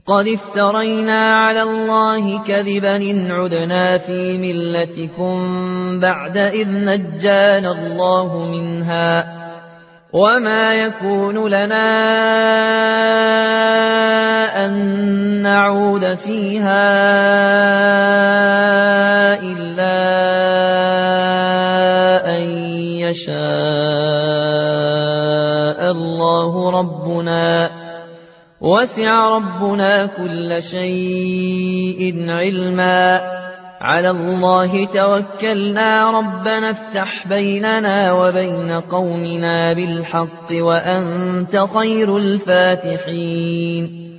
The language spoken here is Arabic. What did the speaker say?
قد افترينا على الله كذبا إن عدنا في ملتكم بعد إذ نجانا الله منها وما يكون لنا أن نعود فيها إلا أن يشاء الله ربنا وسع ربنا كل شيء علما على الله توكلنا ربنا افتح بيننا وبين قومنا بالحق وأنت خير الفاتحين